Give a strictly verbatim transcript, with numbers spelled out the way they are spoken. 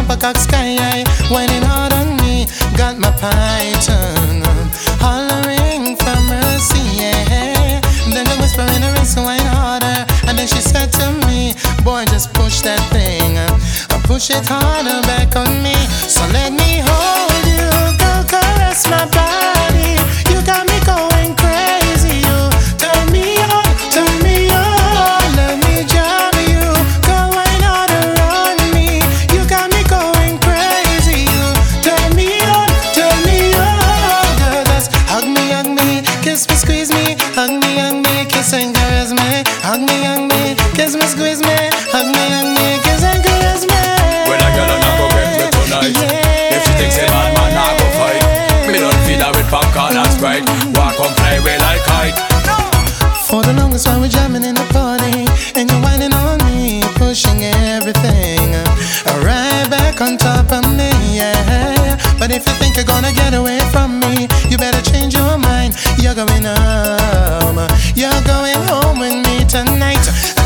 bumper cock sky high, whining hard on me. Got my python hollering for mercy, yeah. Then the whisper in her ear, so wine harder. And then she said to me, boy, just push that thing, uh, push it harder back on me. So let me hold you, go caress my body. You got me going crazy. You turn me on, turn me on. Let me jam you, go wine harder on me. You got me going crazy. You turn me on, turn me on. Girl, just hug me, hug me, kiss me, squeeze me. Hug me, hug me, kiss and caress me. Hug me, hug me, kiss me, squeeze me. Hug me, hug me, kiss and caress me. When a girl not go get me tonight, yeah. If she thinks a man, man not go fight. Me don't feed her with popcorn and Sprite. Walk on play way like kite. For the longest while we're jamming in the party, and you're whining on me, pushing everything right back on top of me, yeah. But if you think you're gonna get away from me, you better change your mind. You're going home, you're going home with me tonight.